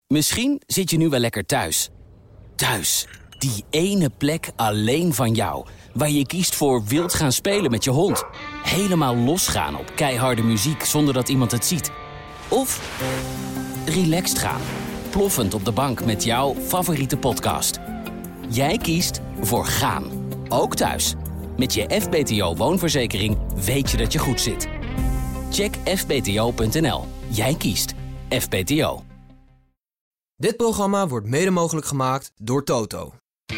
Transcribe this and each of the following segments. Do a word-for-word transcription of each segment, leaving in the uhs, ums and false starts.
Misschien zit je nu wel lekker thuis. Thuis, die ene plek alleen van jou. Waar je kiest voor wild gaan spelen met je hond. Helemaal losgaan op keiharde muziek zonder dat iemand het ziet. Of relaxed gaan. Ploffend op de bank met jouw favoriete podcast. Jij kiest voor gaan. Ook thuis. Met je F B T O woonverzekering weet je dat je goed zit. Check f b t o punt n l. Jij kiest F B T O. Dit programma wordt mede mogelijk gemaakt door Toto.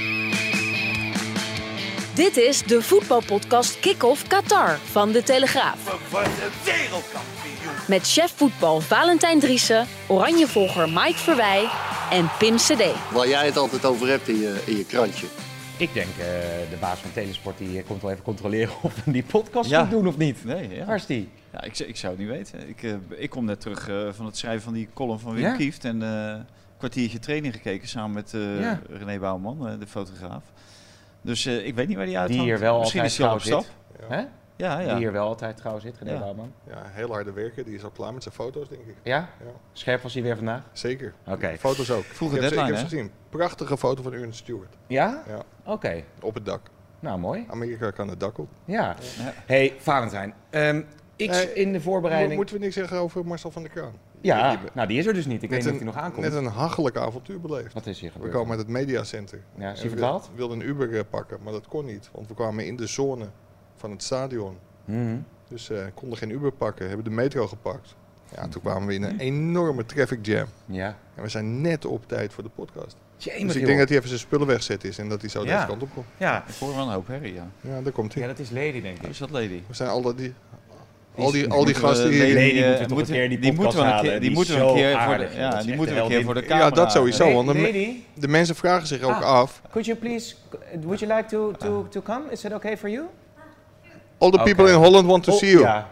Dit is de voetbalpodcast Kick-Off Qatar van De Telegraaf. We worden wereldkampioen. Met chef voetbal Valentijn Driessen, Oranjevolger Mike Verwij en Pim Cedee. Waar jij het altijd over hebt in je, in je krantje. Ik denk, uh, de baas van Telesport die komt wel even controleren of we die podcast Ja. goed doen of niet. Nee, ja. Waar is die? Ja, ik, ik zou het niet weten. Ik, uh, ik kom net terug uh, van het schrijven van die column van Wim Ja? Kieft. En uh, een kwartiertje training gekeken samen met uh, Ja. René Bouwman, uh, de fotograaf. Dus uh, ik weet niet waar die uithangt. Die hier wel Misschien altijd is hij al op trouw stap. zit. Hè? Ja, ja. Die hier wel altijd trouw zit, René Ja. Bouwman. Ja, heel harde werken. Die is al klaar met zijn foto's, denk ik. Ja? Ja. Scherp was hij weer vandaag? Zeker. Oké. Foto's ook. Vroege ik heb, ze- ik deadline, heb ze gezien. Prachtige foto van Ernst Stewart. Ja? Ja. Oké. Okay. Op het dak. Nou, mooi. Amerika kan het dak op. Ja. Ja. Hey, Valentijn. Um, ik Nee, in de voorbereiding... Mo- Moeten we niks zeggen over Marcel van der Kraan? Ja, Die- nou die is er dus niet. Ik weet niet of hij nog aankomt. Net een hachelijk avontuur beleefd. Wat is hier We gebeurd? komen uit het mediacenter. Ja, is hij En we verdwaald? wil- wilden een Uber eh, pakken, maar dat kon niet. Want we kwamen in de zone van het stadion. Mhm. Dus uh, konden geen Uber pakken. Hebben de metro gepakt. Ja, toen kwamen we in een enorme traffic jam. Ja. En we zijn net op tijd voor de podcast. Jemig, Dus ik joh. denk dat hij even zijn spullen wegzet is en dat hij zo Ja. deze kant op komt. Ja. Ik hoor wel een hoop herrie, ja. Ja, daar komt hij. Ja, dat is Lady, denk ik. Is dat Lady? We zijn al dat die, Die al die, is- al die Moeten we gasten Lady, hier. Nee, die eh, moeten toch een keer die die podcast moeten we een halen. keer, die Die moeten is we een zo keer voor de, aardig, joh. Dat ja, is die echt moeten we een een keer voor de heldin. camera. Ja, dat sowieso. Hey, want de, me- Lady? de mensen vragen zich ook Ah. af. Could you please, would you like to, to, to come? Is that okay for you? All the people Oké. in Holland want to Oh, see you. ja.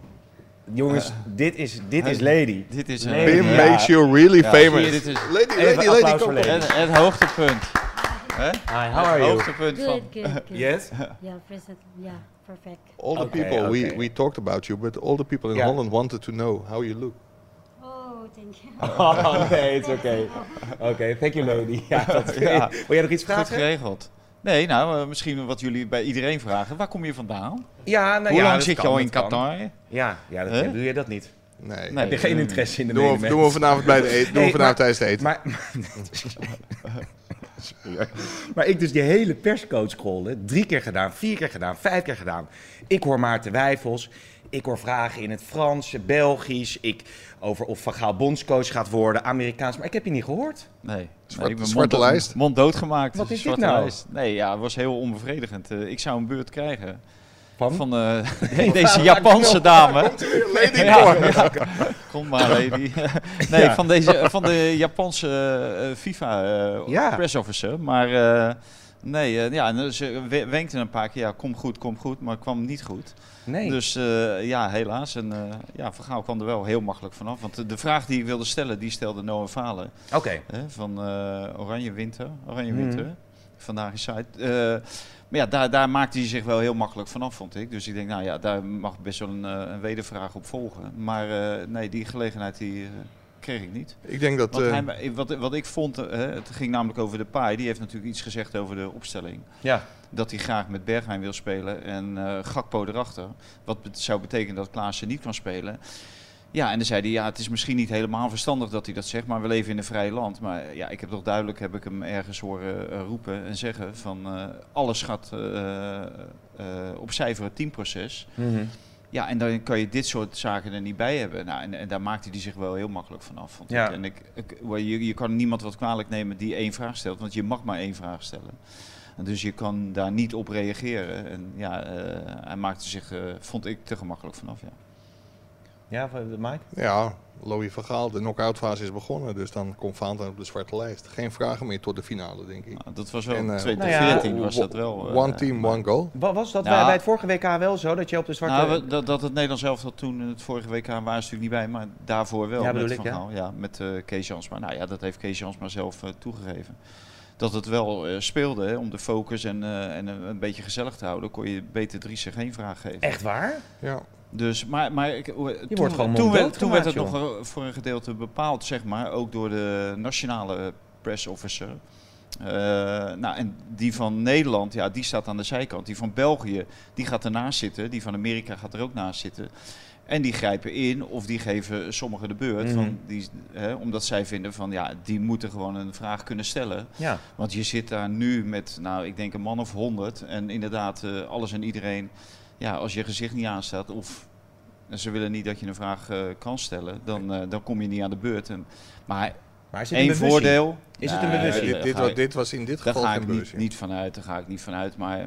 Jongens, dit is, dit is Lady. Dit is een... Lady. Pim Ja. makes you really Ja, famous. zie je, dit is Lady, Even lady, lady, applaus kom voor op. Lady. het, het hoogtepunt. Hè? Hi, how are Het you? hoogtepunt van... Good, good, good. Yes? Yeah, present. Yeah, perfect. All the Okay, people, okay. we, we talked about you, but all the people in Ja. Holland wanted to know how you look. Oh, thank you. Oh, nee, it's okay. Oké, thank you Lady. Ja, dat, Ja. Wil jij nog iets Goed vragen? geregeld. Nee, nou, uh, misschien wat jullie bij iedereen vragen. Waar kom je vandaan? Ja, nou Hoe ja, lang dat zit je kan, al in dat kan. Qatar? Ja, ja dat, Huh? doe je dat niet. Nee. Nee. Heb je geen interesse in de Doen we, medemens? doen we vanavond bij de eten. Doen Hey, we vanavond maar- tijdens het eten. Maar, maar ik dus die hele perscoach scrollen, drie keer gedaan, vier keer gedaan, vijf keer gedaan. Ik hoor Maarten Wijfels, ik hoor vragen in het Frans, Belgisch, ik, over of Van Gaal bondscoach gaat worden, Amerikaans, maar ik heb je niet gehoord. Nee. Zwart- nee, ik ben zwarte mond, lijst. Mond doodgemaakt. Wat is dit Zwarte nou? lijst. Nee, ja, het was heel onbevredigend. Uh, ik zou een beurt krijgen Van? van uh, deze Japanse dame. Lady Ja, Boy. ja. Kom maar, lady. Nee, Ja. van, deze, van de Japanse uh, FIFA uh, Ja. press officer. Maar uh, nee, uh, ja, en ze we- wenkte een paar keer, ja, kom goed, kom goed, maar het kwam niet goed. Nee. Dus uh, ja, helaas. En uh, ja, Van Gaal kwam er wel heel makkelijk vanaf. Want de, de vraag die ik wilde stellen, die stelde Noah Valen. Oké. Hè, van uh, Oranje Winter. Oranje Mhm. Winter. Vandaag is site. Uh, maar ja, daar, daar maakte hij zich wel heel makkelijk vanaf, vond ik. Dus ik denk, nou ja, daar mag best wel een, uh, een wedervraag op volgen. Maar uh, nee, die gelegenheid die, uh, kreeg ik niet. Ik denk dat... Want eh, hij, wat, wat ik vond, uh, het ging namelijk over de paai. Die heeft natuurlijk iets gezegd over de opstelling. Ja. Dat hij graag met Bergwijn wil spelen en uh, Gakpo erachter. Wat bet- zou betekenen dat Klaassen niet kan spelen. Ja, en dan zei hij, ja, het is misschien niet helemaal verstandig dat hij dat zegt, maar we leven in een vrij land. Maar ja, ik heb toch duidelijk, heb ik hem ergens horen uh, roepen en zeggen van uh, alles gaat uh, uh, op cijfer het teamproces. Mhm. Ja, en dan kan je dit soort zaken er niet bij hebben. Nou, en, en daar maakte hij zich wel heel makkelijk vanaf. Vond Ja. ik. En ik, ik, je, je kan niemand wat kwalijk nemen die één vraag stelt, want je mag maar één vraag stellen. En dus je kan daar niet op reageren. En ja, uh, hij maakte zich, uh, vond ik, te gemakkelijk vanaf, ja. Ja, Mike? Ja, Louis van Gaal, de knock-out fase is begonnen. Dus dan komt Valentijn op de zwarte lijst. Geen vragen meer tot de finale, denk ik. Nou, dat was wel En, in eh, tweeduizend Nou ja, veertien was dat wel. uh, One team, one goal. Wa- Was dat Ja. bij, bij het vorige W K wel zo, dat je op de zwarte... Nou, we- dat, dat het Nederlands elftal toen in het vorige W K waren ze natuurlijk niet bij, maar daarvoor wel. Ja, met bedoel ik, Van Gaal, ja, met uh, Kees Jansma. Nou ja, dat heeft Kees Jansma zelf uh, toegegeven. Dat het wel uh, speelde, hè, om de focus en, uh, en uh, een beetje gezellig te houden, kon je beter Driessen geen vraag geven. Echt waar? Ja. Dus, maar, maar ik, toen, Je wordt gewoon toen, monddood werd, toen werd het gemaakt, nog een- voor een gedeelte bepaald, zeg maar, ook door de nationale press officer. Uh, nou, en die van Nederland, ja, die staat aan de zijkant. Die van België, die gaat ernaast zitten. Die van Amerika gaat er ook naast zitten. En die grijpen in of die geven sommigen de beurt. Mhm. Van die, hè, omdat zij vinden van, ja, die moeten gewoon een vraag kunnen stellen. Ja. Want je zit daar nu met, nou, ik denk een man of honderd. En inderdaad, uh, alles en iedereen, ja, als je gezicht niet aanstaat of ze willen niet dat je een vraag uh, kan stellen, dan, uh, dan kom je niet aan de beurt. En, maar Maar is het een één bewustzijn? voordeel. Is het een Nee, bewustzijn? dit, dit, daar was, ga dit was in dit Daar geval ga geen ik niet, bewustzijn. niet vanuit, daar ga ik niet vanuit. Maar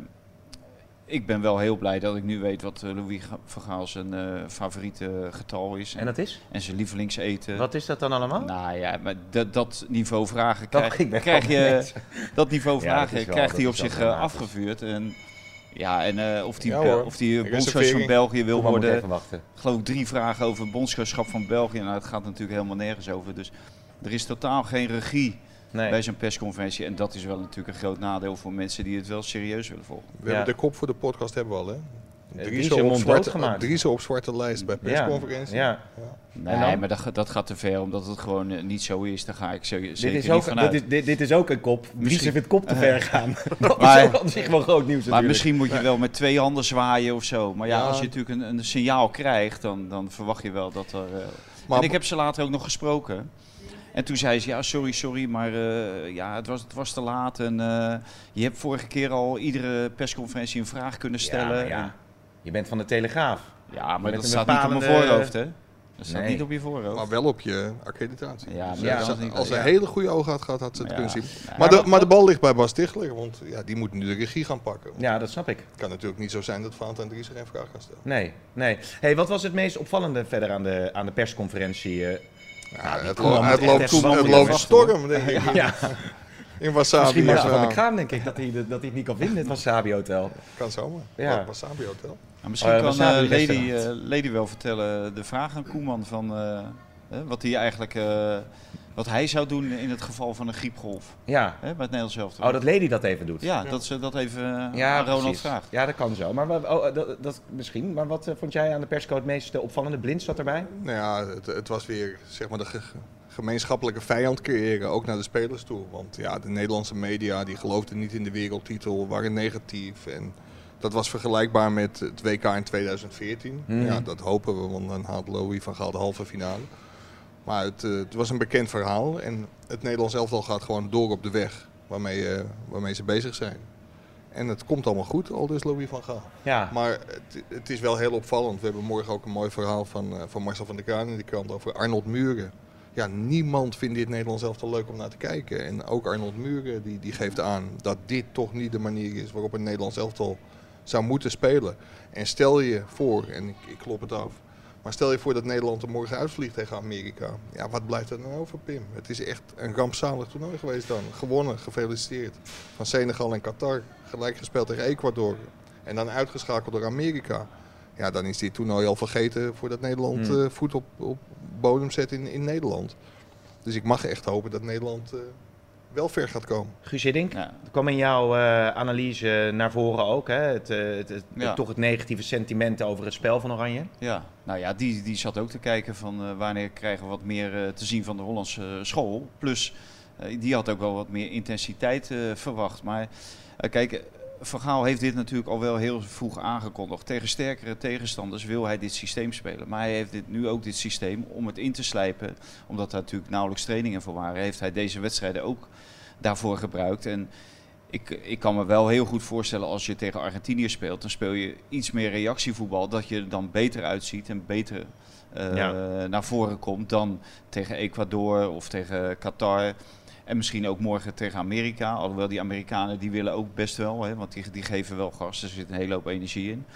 ik ben wel heel blij dat ik nu weet wat uh, Louis van Gaal zijn uh, favoriete getal is. En dat is? En zijn lievelingseten. Wat is dat dan allemaal? Nou ja, maar dat, dat niveau vragen Toch, krijg, ik ben krijg gewoon je. net- Dat niveau Ja, dat vragen is wel- krijgt dat hij op is wel zich uh, dramatisch. afgevuurd. En ja, en uh, of die, Ja, Bel- hoor. of die uh, bondscoach van Reservering. België wil Kom maar, moet worden. even wachten. Geloof ik drie vragen over het bondscoachschap van België. Nou, het gaat natuurlijk helemaal nergens over. Dus er is totaal geen regie Nee. bij zo'n persconferentie. En dat is wel natuurlijk een groot nadeel voor mensen die het wel serieus willen volgen. We Ja. hebben de kop voor de podcast hebben we al, hè? Dries Driessen en op, monddood zwarte, gemaakt. Driessen op zwarte lijst bij persconferentie. Ja. Nee, En dan? maar dat, ga- dat gaat te ver, omdat het gewoon uh, niet zo is. Daar ga ik zo, zeker Dit is, niet ook, vanuit. dit, is, dit, dit is ook een kop. Wie Misschien- vindt kop te ver gaan? Dat Maar- is op zich wel groot nieuws Maar natuurlijk. misschien moet je wel met twee handen zwaaien of zo. Maar ja, Ja. als je natuurlijk een, een signaal krijgt, dan, dan verwacht je wel dat er... Uh... Maar- En ik heb ze later ook nog gesproken. En toen zei ze, ja, sorry, sorry, maar uh, ja, het, was, het was te laat. En uh, je hebt vorige keer al iedere persconferentie een vraag kunnen Ja, stellen. maar ja. Je bent van de Telegraaf. En- ja, maar Met dat een staat niet op mijn bepalende- voorhoofd, hè? Dat staat Nee. niet op je voorhoofd. Maar wel op je accreditatie. Ja, maar Dus, ja, eh, dat is niet- als ze ja. hele goede ogen had gehad, had ze het Ja. kunnen zien. Ja. Maar, de, maar de bal ligt bij Bas Tichler, want ja, die moet nu de regie gaan pakken. Ja, dat snap ik. Het kan natuurlijk niet zo zijn dat Valentijn Driessen geen vraag gaat stellen. Nee, nee. Hey, wat was het meest opvallende verder aan de, aan de persconferentie? eh? Ja, het, Koeman lo- moet het echt loopt, even het wandelen loopt wachten, hoor. storm, denk ik. Ja, In Wasabi. misschien Marcel van ja. der Kraan denk ik dat hij, de- dat hij het niet kan vinden, het Wasabi Hotel. Kan zomaar. Ja. Ja. Wasabi Hotel. Nou, misschien Oh, kan Wasabi uh, Lady, restaurant. uh, Lady wel vertellen de vraag aan Koeman van uh, hè, wat hij eigenlijk uh, wat hij zou doen in het geval van een griepgolf. Ja. Hè, bij het Nederlands elftal. Oh, dat Lady dat even doet. Ja, dat ze dat even uh, Ja, aan Ronald precies. vraagt. Ja, dat kan zo. Maar wat- oh, dat, dat misschien. Maar wat eh, vond jij aan de persco het meest eh, opvallende? Blind zat erbij? Nou ja, het, het was weer zeg maar de ge- gemeenschappelijke vijand creëren, ook naar de spelers toe. Want ja, de Nederlandse media die geloofden niet in de wereldtitel, waren negatief. En dat was vergelijkbaar met het W K in tweeduizend veertien. Mhm. Ja, dat hopen we, want dan haalt Louis van Gaal de halve finale. Maar het, eh, het was een bekend verhaal en het Nederlands elftal gaat gewoon door op de weg waarmee, eh, waarmee ze bezig zijn. En het komt allemaal goed, al dus Louis van Gaal. Ja. Maar het, het is wel heel opvallend. We hebben morgen ook een mooi verhaal van, uh, van Marcel van der Kraan in de krant over Arnold Muren. Ja, niemand vindt dit Nederlands elftal leuk om naar te kijken. En ook Arnold Muren die, die geeft aan dat dit toch niet de manier is waarop een Nederlands elftal zou moeten spelen. En stel je voor, en ik, ik klop het af, maar stel je voor dat Nederland er morgen uitvliegt tegen Amerika. Ja, wat blijft er dan over, Pim? Het is echt een rampzalig toernooi geweest dan. Gewonnen, gefeliciteerd. Van Senegal en Qatar, gelijk gespeeld tegen Ecuador. En dan uitgeschakeld door Amerika. Ja, dan is dit toernooi al vergeten voordat Nederland Hmm. uh, voet op, op bodem zet in, in Nederland. Dus ik mag echt hopen dat Nederland uh, wel ver gaat komen. Guus Hiddink, Ja. er kwam in jouw eh, analyse naar voren ook, hè? Het, eh, het, het- Ja. toch het negatieve sentiment over het spel van Oranje. Ja, nou ja, die, die zat ook te kijken van uh, wanneer krijgen we wat meer uh, te zien van de Hollandse uh, school. Plus, uh, die had ook wel wat meer intensiteit uh, verwacht. Maar uh, kijk, Van Gaal heeft dit natuurlijk al wel heel vroeg aangekondigd. Tegen sterkere tegenstanders wil hij dit systeem spelen. Maar hij heeft dit, nu ook dit systeem om het in te slijpen. Omdat er natuurlijk nauwelijks trainingen voor waren. Heeft hij deze wedstrijden ook daarvoor gebruikt. En ik, ik kan me wel heel goed voorstellen als je tegen Argentinië speelt. Dan speel je iets meer reactievoetbal. Dat je er dan beter uitziet en beter uh, Ja. naar voren komt dan tegen Ecuador of tegen Qatar. En misschien ook morgen tegen Amerika. Alhoewel die Amerikanen die willen ook best wel. Hè, want die, die geven wel gas. Er zit een hele hoop energie in.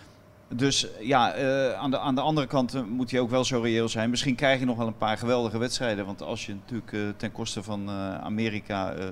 Dus ja, uh, aan, de, aan de andere kant uh, moet je ook wel zo reëel zijn. Misschien krijg je nog wel een paar geweldige wedstrijden. Want als je natuurlijk uh, ten koste van uh, Amerika uh,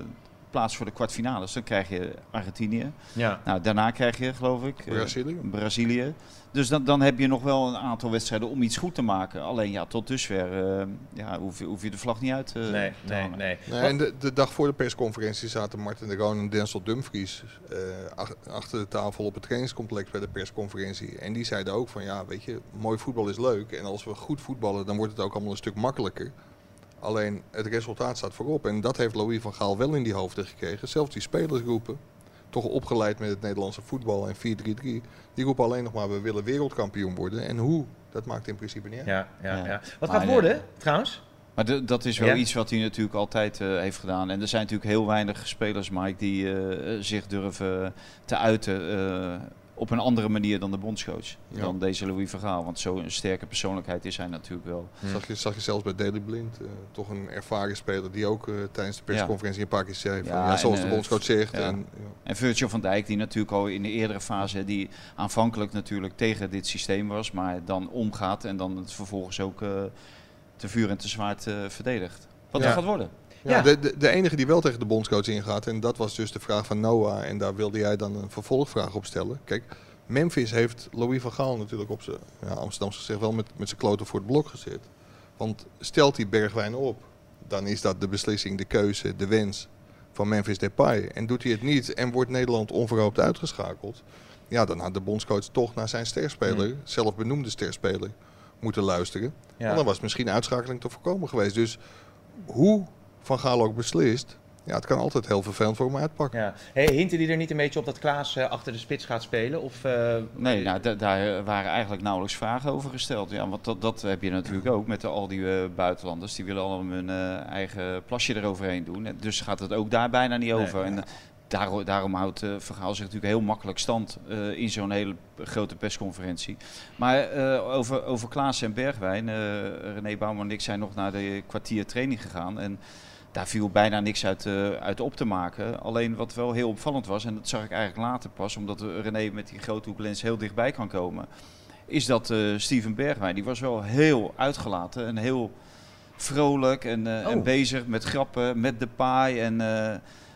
plaats voor de kwartfinales. Dan krijg je Argentinië. Ja. Nou, daarna krijg je, geloof ik, uh, Brazilië. Brazilië. Dus dan, dan heb je nog wel een aantal wedstrijden om iets goed te maken. Alleen ja, tot dusver uh, ja, hoef, je, hoef je de vlag niet uit uh, Nee, te nee, hangen. nee. Nee, en de, de dag voor de persconferentie zaten Martin de Roon en Denzel Dumfries uh, ach, achter de tafel op het trainingscomplex bij de persconferentie. En die zeiden ook van ja, weet je, mooi voetbal is leuk. En als we goed voetballen, dan wordt het ook allemaal een stuk makkelijker. Alleen het resultaat staat voorop. En dat heeft Louis van Gaal wel in die hoofden gekregen. Zelfs die spelersgroepen, toch opgeleid met het Nederlandse voetbal en vier drie drie. Die roepen alleen nog maar we willen wereldkampioen worden. En hoe, dat maakt in principe niet uit. Ja, ja, Ja. ja. Wat Maar, gaat worden, uh, trouwens? Maar de, dat is wel Ja? iets wat hij natuurlijk altijd uh, heeft gedaan. En er zijn natuurlijk heel weinig spelers, Mike, die uh, zich durven te uiten uh, op een andere manier dan de bondscoach. Ja. Dan deze Louis van Gaal. Want zo'n sterke persoonlijkheid is hij natuurlijk wel. Hm. Zag, je, zag je zelfs bij Daley Blind, uh, toch een ervaren speler die ook uh, tijdens de persconferentie een paar keer zei van Ja, ja, zoals en, de uh, bondscoach zegt. ja. En, ja. En Virgil van Dijk, die natuurlijk al in de eerdere fase, die aanvankelijk natuurlijk tegen dit systeem was, maar dan omgaat en dan het vervolgens ook uh, te vuur en te zwaard uh, verdedigt. Wat Ja. dat gaat worden. Ja, Ja. De, de, de enige die wel tegen de bondscoach ingaat, en dat was dus de vraag van Noah, en daar wilde jij dan een vervolgvraag op stellen. Kijk, Memphis heeft Louis van Gaal natuurlijk op zijn, ja, Amsterdamse gezegd, wel met, met zijn kloten voor het blok gezet. Want stelt hij Bergwijn op, dan is dat de beslissing, de keuze, de wens van Memphis Depay. En doet hij het niet en wordt Nederland onverhoopt uitgeschakeld, ja, dan had de bondscoach toch naar zijn sterspeler, Hmm. zelf benoemde sterspeler, moeten luisteren. Ja. En dan was het misschien uitschakeling te voorkomen geweest. Dus hoe Van Gaal ook beslist, ja, het kan altijd heel vervelend voor hem uitpakken. Ja. Hey, hinten die er niet een beetje op dat Klaas uh, achter de spits gaat spelen? Of, uh, Nee, nou, da- daar waren eigenlijk nauwelijks vragen over gesteld. Ja, want dat, dat heb je natuurlijk ook met de, al die uh, buitenlanders. Die willen allemaal hun uh, eigen plasje eroverheen doen. En dus gaat het ook daar bijna niet Nee. over. En, uh, daar, daarom houdt uh, Van Gaal zich natuurlijk heel makkelijk stand uh, in zo'n hele grote persconferentie. Maar uh, over, over Klaas en Bergwijn. Uh, René Bouwman en ik zijn nog naar de kwartier training gegaan. En daar viel bijna niks uit, uh, uit op te maken. Alleen wat wel heel opvallend was, en dat zag ik eigenlijk later pas, omdat René met die grote hoeklens heel dichtbij kan komen, is dat uh, Steven Bergwijn, die was wel heel uitgelaten en heel vrolijk en, uh, Oh. en bezig met grappen, met Depay. En uh,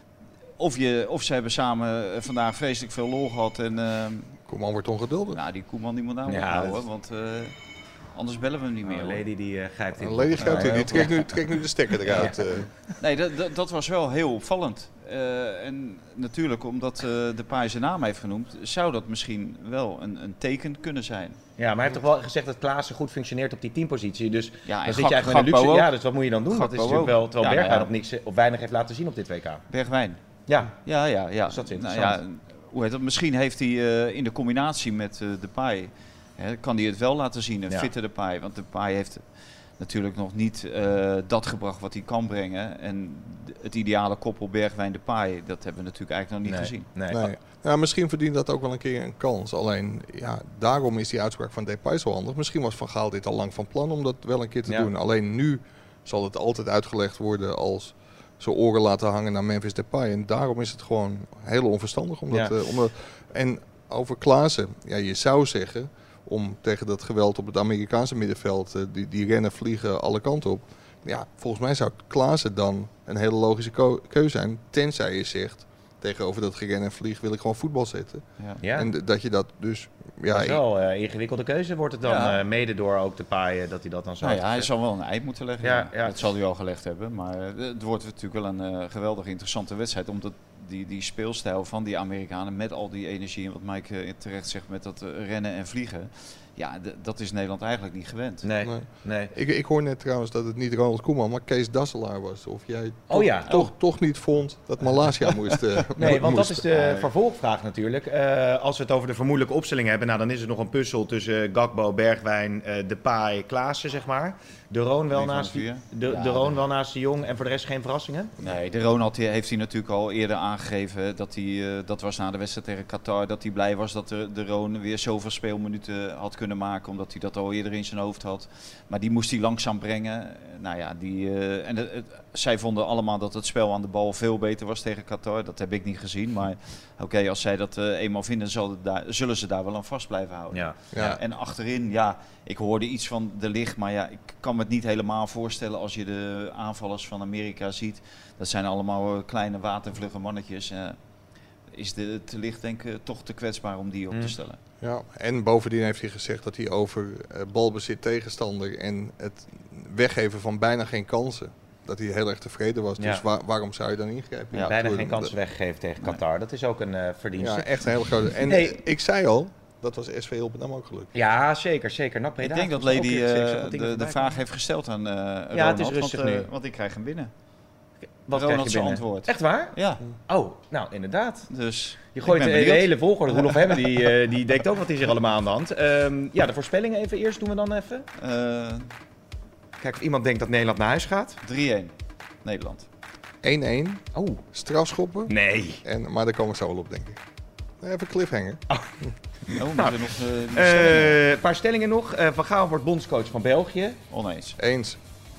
of, je, of ze hebben samen vandaag vreselijk veel lol gehad. En, uh, Koeman wordt ongeduldig. nou, die Koeman die moet nou Ja, ophouden, dat- want uh, anders bellen we hem niet meer. Oh, hoor. Lady die uh, grijpt in. Een lady gaat Ja, die trekt nu, trekt nu de stekker eruit. eh. Nee, dat, dat, dat was wel heel opvallend. Uh, en natuurlijk, omdat uh, Depay zijn naam heeft genoemd, zou dat misschien wel een, een teken kunnen zijn. Ja, maar hij heeft toch wel gezegd dat Klaassen goed functioneert op die teampositie. Dus Ja, en dan zit Gak- je eigenlijk met een Gakpo luxe. ook. Ja, dus wat moet je dan doen? Dat is Gakpo natuurlijk ook. wel, terwijl Ja, Bergwijn nou op, niks, op weinig heeft laten zien op dit W K. Bergwijn. Ja, Ja, ja, ja. Dus dat is Nou interessant. ja, hoe heet dat? Misschien heeft hij uh, in de combinatie met uh, Depay, hè, kan hij het wel laten zien, een Ja. fitte Depay. Want Depay heeft natuurlijk nog niet uh, dat gebracht wat hij kan brengen. En d- het ideale koppel Bergwijn-Depay, dat hebben we natuurlijk eigenlijk nog niet nee, gezien. Nee. Nee. Ja, misschien verdient dat ook wel een keer een kans. Alleen, ja, daarom is die uitspraak van Depay zo handig. Misschien was Van Gaal dit al lang van plan om dat wel een keer te Ja. doen. Alleen nu zal het altijd uitgelegd worden als zijn oren laten hangen naar Memphis Depay. En daarom is het gewoon heel onverstandig. Omdat, Ja. uh, omdat, en over Klaassen, ja, je zou zeggen, om tegen dat geweld op het Amerikaanse middenveld, uh, die, die rennen, vliegen alle kanten op. Ja, volgens mij zou Klaassen dan een hele logische ko- keuze zijn. Tenzij je zegt, tegenover dat geren en vlieg wil ik gewoon voetbal zetten. Ja. Ja, En d- dat je dat dus... Ja, dat is wel een uh, ingewikkelde keuze. Wordt het dan Ja. uh, mede door ook de paaien dat hij dat dan zo Nou heeft ja, hij gezegd? zal wel een eind moeten leggen. Ja, Ja, ja. Dat zal hij al gelegd hebben. Maar uh, het wordt natuurlijk wel een uh, geweldig interessante wedstrijd. Omdat die, die speelstijl van die Amerikanen met al die energie en wat Mike uh, terecht zegt met dat uh, rennen en vliegen. Ja, d- dat is Nederland eigenlijk niet gewend. Nee, Nee. nee. Ik, ik hoor net trouwens dat het niet Ronald Koeman, maar Kees Dasselaar was. Of jij Oh toch, ja. toch, toch niet vond dat Malaysia moest... uh, Nee, want dat moest. is de vervolgvraag natuurlijk. Uh, als we het over de vermoedelijke opstelling hebben, nou, dan is het nog een puzzel tussen Gakpo, Bergwijn, uh, Depay, Klaassen, zeg maar. De Roon wel, Wie van naast de vier? de, Ja, de Roon de- wel naast de Jong en voor de rest geen verrassingen? Nee, de Ronald die heeft hij natuurlijk al eerder aangegeven. Dat, hij, uh, dat was na de wedstrijd tegen Qatar. Dat hij blij was dat de, de Roon weer zoveel speelminuten had kunnen maken, omdat hij dat al eerder in zijn hoofd had. Maar die moest hij langzaam brengen. Nou ja, die, uh, en het, het, zij vonden allemaal dat het spel aan de bal veel beter was tegen Qatar. Dat heb ik niet gezien. Maar oké, okay, als zij dat uh, eenmaal vinden, zal het daar, zullen ze daar wel aan vast blijven houden. Ja. Ja. En achterin, ja, ik hoorde iets van De Ligt, maar ja, ik kan me het niet helemaal voorstellen als je de aanvallers van Amerika ziet. Dat zijn allemaal uh, kleine watervlugge mannetjes. Uh, is de De Ligt denk ik toch te kwetsbaar om die op te stellen. Ja, en bovendien heeft hij gezegd dat hij over uh, balbezit tegenstander en het weggeven van bijna geen kansen, dat hij heel erg tevreden was. Ja. Dus waar, waarom zou je dan ingrijpen? Ja, bijna geen kansen weggegeven tegen Qatar. Dat is ook een uh, verdienste. Ja, echt een hele grote. En hey. ik zei al, dat was S V Hilpendam ook gelukt. Ja, zeker, zeker. Nou, ik denk dat Lady uh, de, de vraag heeft gesteld aan uh, ja, Ronald, het is rustig want, uh, nu. want ik krijg hem binnen. Wat Ronald krijg je zijn binnen? antwoord. Echt waar? Ja. Oh, nou inderdaad. Dus je gooit de, de benieuwd. hele volgorde. Roelof Hemmen die, uh, die denkt ook wat is er allemaal aan de hand. Um, ja, de voorspellingen even eerst doen we dan even. Uh, Kijk of iemand denkt dat Nederland naar huis gaat. drie-een Nederland. één-één. Oh. Strafschoppen. Nee. En, maar daar komen we zo wel op, denk ik. Even cliffhanger. Oh, oh nou, nog, uh, een uh, paar stellingen nog. Uh, Van Gaal wordt bondscoach van België. Oneens. Eens.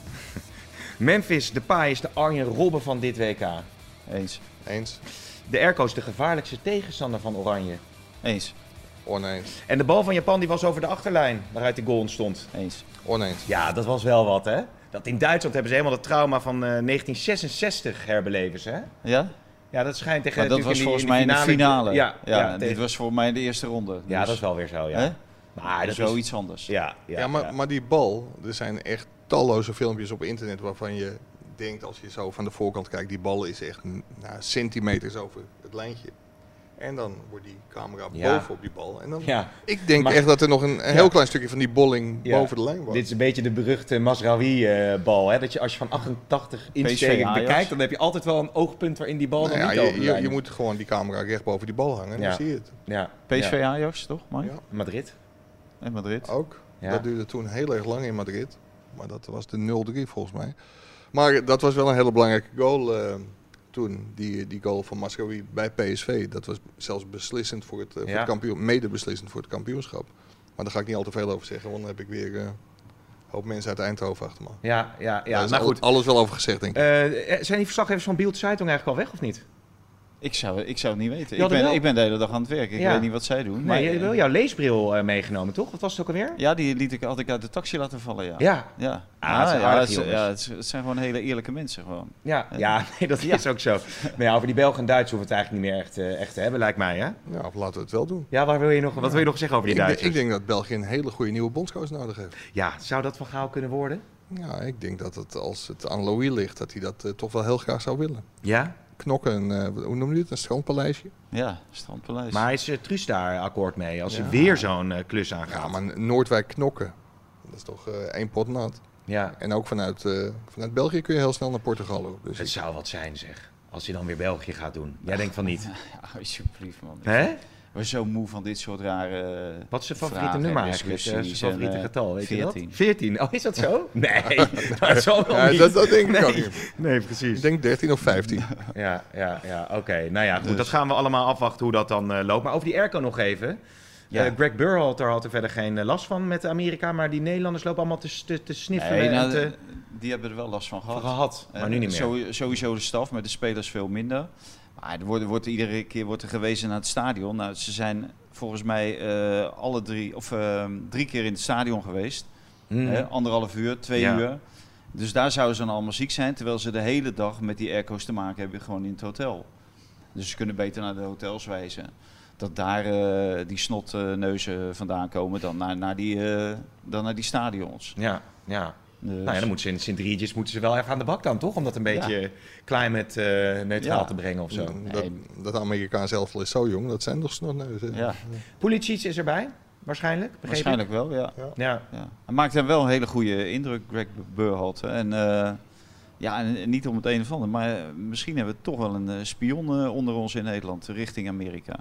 Memphis Depay is de Arjen Robben van dit W K. Eens. Eens. De Airco is de gevaarlijkste tegenstander van Oranje. Eens. Oneens. En de bal van Japan die was over de achterlijn, waaruit die goal ontstond. Eens. Oneens. Ja, dat was wel wat, hè? Dat in Duitsland hebben ze helemaal het trauma van uh, negentien zesenzestig herbeleven ze, hè? Ja? Ja, dat schijnt tegen... Maar dat was in die, volgens in mij in de finale. Ja, ja, ja dit tegen... was voor mij in de eerste ronde. Ja, dus. dat is wel weer zo, ja. Hè? Maar dat is wel iets anders. Ja, ja, ja, maar, ja. maar die bal, er zijn echt talloze filmpjes op internet waarvan je denkt, als je zo van de voorkant kijkt, die bal is echt nou, centimeters over het lijntje. En dan wordt die camera Ja. boven op die bal. En dan, Ja. Ik denk Maar- echt dat er nog een, een heel Ja. klein stukje van die bolling Ja. boven de lijn was. Dit is een beetje de beruchte Masraoui-bal, hè? Dat je als je van achtentachtig insteken Ajax. bekijkt, dan heb je altijd wel een oogpunt waarin die bal Nou dan ja, niet over je, de je, lijn je is. moet gewoon die camera recht boven die bal hangen en Ja. dan zie je het. Ja. P S V Ja. Ajax, toch, Mike? Ja. Madrid. En Madrid. Ook. Ja. Dat duurde toen heel erg lang in Madrid. Maar dat was de nul drie volgens mij. Maar dat was wel een hele belangrijke goal uh, toen. Die, die goal van Masraoui bij P S V. Dat was zelfs beslissend voor het, uh, voor Ja. het kampioen, mede beslissend voor het kampioenschap. Maar daar ga ik niet al te veel over zeggen, want dan heb ik weer uh, een hoop mensen uit Eindhoven achter me. Ja, ja, ja. Daar is Nou al- goed. alles wel over gezegd, denk ik. Uh, zijn die verslaggevers van Bild Zeitung eigenlijk al weg of niet? Ik zou, ik zou het niet weten. Ja, Ik ben, wel. ik ben de hele dag aan het werk. Ik Ja. weet niet wat zij doen. Nee, maar, je hebt wel jouw leesbril uh, meegenomen, toch? Wat was het ook alweer? Ja, die liet ik, had ik uit de taxi laten vallen, ja. Ja. Ja, Ah, het zijn ja, aardige het, is- jongens. ja, het, is- het zijn gewoon hele eerlijke mensen gewoon. Ja, ja nee, dat Ja. is ook zo. Maar ja, over die Belgen en Duitsers hoeven we het eigenlijk niet meer echt, uh, echt te hebben, lijkt mij, hè? Ja, of laten we het wel doen. Ja, waar wil je nog, wat wil je nog zeggen over die Ik, de- Duitsers? ik denk dat België een hele goede nieuwe bondscoach nodig heeft. Ja, zou dat Van Gaal kunnen worden? Ja, ik denk dat het, als het aan Louis ligt, dat hij dat uh, toch wel heel graag zou willen. Ja? Knokken, uh, hoe noem je het? Een strandpaleisje? Ja, Strandpaleis. Maar is uh, Truus daar akkoord mee als Ja. hij weer zo'n uh, klus aangaat? Ja, maar Noordwijk knokken, dat is toch uh, één pot nat. Ja, En ook vanuit, uh, vanuit België kun je heel snel naar Portugal ook. Dus het ik- zou wat zijn, zeg. Als hij dan weer België gaat doen. Jij denkt van niet. Ja, alsjeblieft, man. Hè? We zijn zo moe van dit soort rare. Wat is zijn favoriete vragen nummer en eigenlijk? Uh, discussies zijn favoriete en, uh, getal, weet je veertien. dat? veertien. Oh, is dat zo? Nee, dat zal wel Ja, niet. dat, dat denk ik nee. ook niet. Nee, precies. Ik denk dertien of vijftien. Ja, ja, ja, oké. Nou ja, goed, Dus- dat gaan we allemaal afwachten hoe dat dan uh, loopt. Maar over die airco nog even. Ja. Uh, Greg Berhalter had er verder geen uh, last van met Amerika, maar die Nederlanders lopen allemaal te, te, te sniffelen Nee, en nou, te, de- die hebben er wel last van gehad. gehad, maar Eh, nu niet meer. Sowieso, sowieso de staf, met de spelers veel minder. Maar er wordt, wordt iedere keer wordt er gewezen naar het stadion. Nou, ze zijn volgens mij uh, alle drie, of, uh, drie keer in het stadion geweest. Hmm. Hè, anderhalf uur, twee Ja. uur. Dus daar zouden ze dan allemaal ziek zijn, terwijl ze de hele dag met die airco's te maken hebben gewoon in het hotel. Dus ze kunnen beter naar de hotels wijzen. Dat daar uh, die snotneuzen vandaan komen dan naar, naar, die, uh, dan naar die stadions. Ja, ja. Dus, Nou ja, dan moeten ze in Sint-Rietjes moeten ze wel even aan de bak dan, toch? Om dat een beetje climate uh, neutraal Ja. te brengen of zo. Dat, dat Amerikaans elftal is zo jong, dat zijn toch snotneuzen. ja, Pulisic is erbij, waarschijnlijk. begreep ik? waarschijnlijk wel, ja. Ja. Ja. Hij maakt hem wel een hele goede indruk, Greg Berhalter. En uh, ja, en, en niet om het een of ander, maar uh, misschien hebben we toch wel een uh, spion uh, onder ons in Nederland, richting Amerika.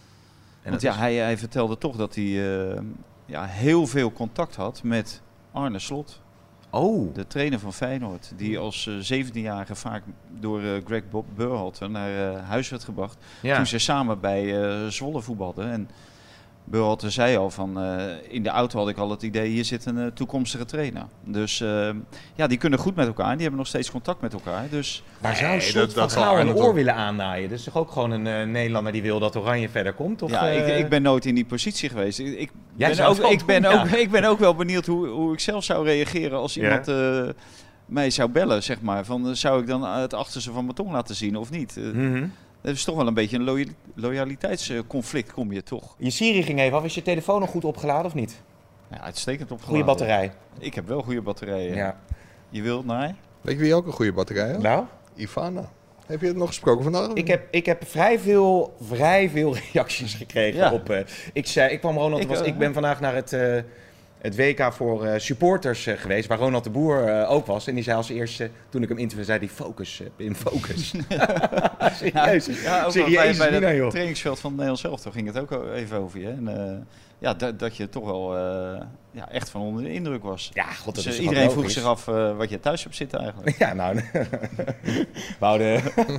En Want dat ja, is- hij, hij vertelde toch dat hij uh, ja, heel veel contact had met Arne Slot, Oh, de trainer van Feyenoord. Die als uh, zeventienjarige vaak door uh, Greg Bob Berhalter naar uh, huis werd gebracht. ja. Toen ze samen bij uh, Zwolle voetbalden. En Berhalter zei al van, uh, in de auto had ik al het idee, hier zit een uh, toekomstige trainer. Dus uh, ja, die kunnen goed met elkaar. Die hebben nog steeds contact met elkaar. Dus maar zou Slot van Gaal een oor willen aannaaien? Dus toch ook gewoon een uh, Nederlander die wil dat Oranje verder komt? Of, ja, uh... ik, ik ben nooit in die positie geweest. Ik, ik, Jij ben, ook, ook ik, ben, doen, ook, ja. ik ben ook wel benieuwd hoe, hoe ik zelf zou reageren als iemand ja. uh, mij zou bellen, zeg maar. Van, uh, zou ik dan het achterste van mijn tong laten zien of niet? Uh, mm-hmm. Dat is toch wel een beetje een loya- loyaliteitsconflict, kom je toch. Je Siri ging even af. Is je telefoon nog goed opgeladen of niet? Ja, uitstekend opgeladen. Goede batterij. Ik heb wel goede batterijen. Ja. Je wilt naar? Weet je wie ook een goede batterij had? Nou? Ivana. Heb je het nog gesproken vandaag? Ik heb, ik heb vrij, veel, vrij veel reacties gekregen ja. op... Uh, ik, zei, ik kwam Ronald... Ik, was, uh, ik ben vandaag naar het... Uh, Het W K voor uh, supporters uh, geweest, waar Ronald de Boer uh, ook was. En die zei als eerste, toen ik hem interviewde, zei hij focus, uh, in focus. Serieus. Ja, ook Serieus, bij, bij het trainingsveld van Nederland zelf, toen ging het ook even over je. En, uh, ja, dat, dat je toch wel uh, ja, echt van onder de indruk was. Ja, god, dat dus, is uh, iedereen vroeg zich af uh, wat je thuis hebt zitten eigenlijk. Ja, nou... Wouden...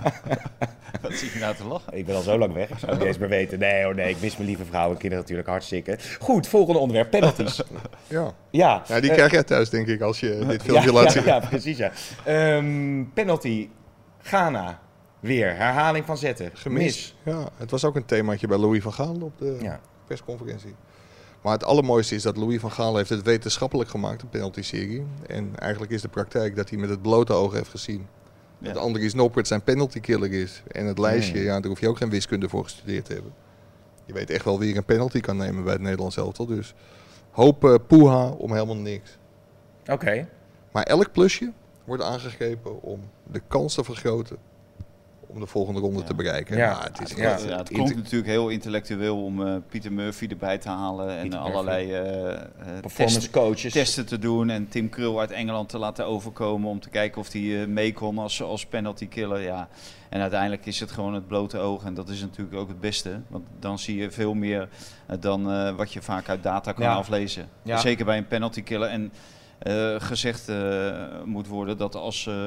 Wat zit je nou te lachen? Ik ben al zo lang weg, ik zou het niet eens meer weten. Nee hoor, nee, ik mis mijn lieve vrouw en kinderen natuurlijk hartstikke. Goed, volgende onderwerp, penalties. Ja, ja, ja die uh, krijg jij thuis denk ik als je dit filmpje ja, laat ja, zien. Ja, precies ja. Um, penalty, Ghana, weer, herhaling van zetten, Gemis. Ja, het was ook een themaatje bij Louis van Gaal op de ja. persconferentie. Maar het allermooiste is dat Louis van Gaal heeft het wetenschappelijk gemaakt, de penalty-serie. En eigenlijk is de praktijk dat hij met het blote oog heeft gezien dat ja. Andries Noppert zijn penalty-killer is. En het lijstje, mm. ja, daar hoef je ook geen wiskunde voor gestudeerd te hebben. Je weet echt wel wie er een penalty kan nemen bij het Nederlands elftal. Dus hoop uh, poeha om helemaal niks. Oké. Okay. Maar elk plusje wordt aangegrepen om de kans te vergroten om de volgende ronde ja. te bereiken. Ja, ja, het, is ja, ja, het klonk natuurlijk heel intellectueel om uh, Pieter Murphy erbij te halen en Pieter allerlei uh, performance test, coaches testen te doen en Tim Krul uit Engeland te laten overkomen om te kijken of hij uh, mee kon als, als penalty killer. Ja. En uiteindelijk is het gewoon het blote oog en dat is natuurlijk ook het beste, want dan zie je veel meer uh, dan uh, wat je vaak uit data kan ja. aflezen. Ja. Zeker bij een penalty killer. En uh, gezegd uh, moet worden dat als uh,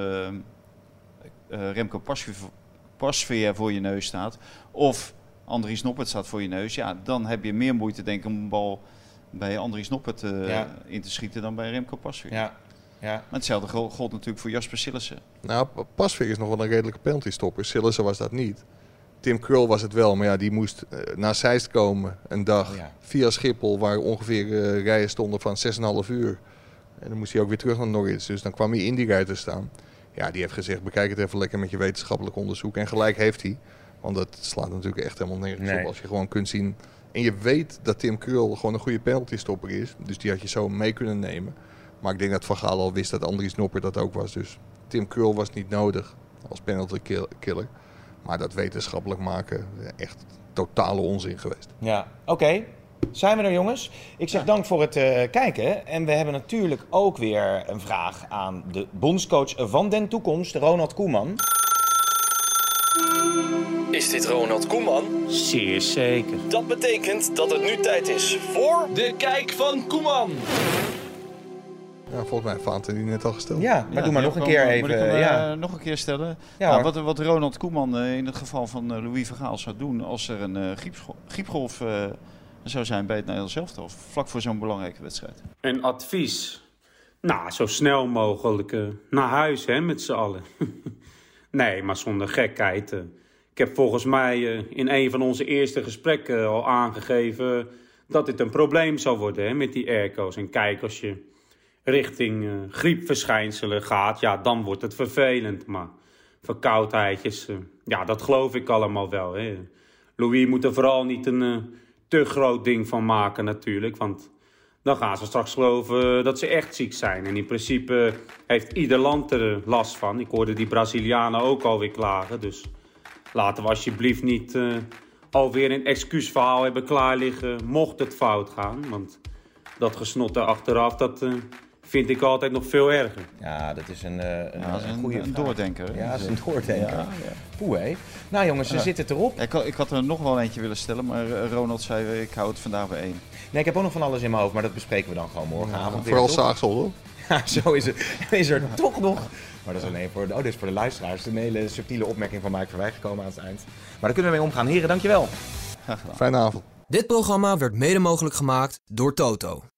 uh, Remco Pasveer Pasveer voor je neus staat of Andries Noppert staat voor je neus, ja, dan heb je meer moeite denk ik om een bal bij Andries Noppert uh, ja. in te schieten dan bij Remco Pasveer. Ja. Ja. Maar hetzelfde gold natuurlijk voor Jasper Sillissen. Nou, Pasveer is nog wel een redelijke penalty-stopper. Sillissen was dat niet. Tim Krul was het wel, maar ja, die moest uh, naar Zeist komen een dag oh, ja. via Schiphol, waar ongeveer uh, rijen stonden van zes komma vijf uur. En dan moest hij ook weer terug naar Norwich, dus dan kwam hij in die rij te staan. Ja, die heeft gezegd, bekijk het even lekker met je wetenschappelijk onderzoek. En gelijk heeft hij. Want dat slaat natuurlijk echt helemaal nergens nee. op. Als je gewoon kunt zien. En je weet dat Tim Krul gewoon een goede penalty-stopper is. Dus die had je zo mee kunnen nemen. Maar ik denk dat Van Gaal al wist dat Andries Noppert dat ook was. Dus Tim Krul was niet nodig als penalty-killer. Maar dat wetenschappelijk maken, echt totale onzin geweest. Ja, oké. Okay. Zijn we er, jongens? Ik zeg dank voor het uh, kijken. En we hebben natuurlijk ook weer een vraag aan de bondscoach van den toekomst, Ronald Koeman. Is dit Ronald Koeman? Zeer zeker. Dat betekent dat het nu tijd is voor de Kijk van Koeman. Ja, volgens mij heeft Vaanten die net al gesteld. Ja, maar ja, doe maar nog een keer even. Moet ik hem, ja. uh, nog een keer stellen? Ja, nou, wat, wat Ronald Koeman uh, in het geval van uh, Louis van Gaal zou doen als er een uh, griepsgolf, griepgolf uh, zou zijn bij het Nederlands elftal, vlak voor zo'n belangrijke wedstrijd. Een advies? Nou, zo snel mogelijk uh, naar huis, hè, met z'n allen. Nee, maar zonder gekheid. Uh. Ik heb volgens mij uh, in een van onze eerste gesprekken uh, al aangegeven dat dit een probleem zou worden, hè, met die airco's. En kijk, als je richting uh, griepverschijnselen gaat, ja, dan wordt het vervelend. Maar verkoudheidjes, uh, ja, dat geloof ik allemaal wel. Hè. Louis moet er vooral niet een uh, te groot ding van maken natuurlijk, want dan gaan ze straks geloven dat ze echt ziek zijn. En in principe heeft ieder land er last van. Ik hoorde die Brazilianen ook alweer klagen, dus laten we alsjeblieft niet uh, alweer een excuusverhaal hebben klaar liggen, mocht het fout gaan. Want dat gesnotte achteraf, dat uh, vind ik altijd nog veel erger. Ja, dat is een, uh, een, ja, dat is een, een goede een doordenker. Ja, dat is een doordenker. Ja, ja. Poeh, hé. Nou jongens, ze ja. zitten erop. Ja, ik, ik had er nog wel eentje willen stellen, maar Ronald zei, ik hou het vandaag bij één. Nee, ik heb ook nog van alles in mijn hoofd, maar dat bespreken we dan gewoon morgenavond. Ja, vooral Zaagsel, hoor. Ja, zo is het. Is er toch nog. Maar dat is alleen voor de, oh, dit is voor de luisteraars. Een hele subtiele opmerking van Mike Verwij gekomen aan het eind. Maar daar kunnen we mee omgaan. Heren, dankjewel. Fijne avond. Dit programma werd mede mogelijk gemaakt door Toto.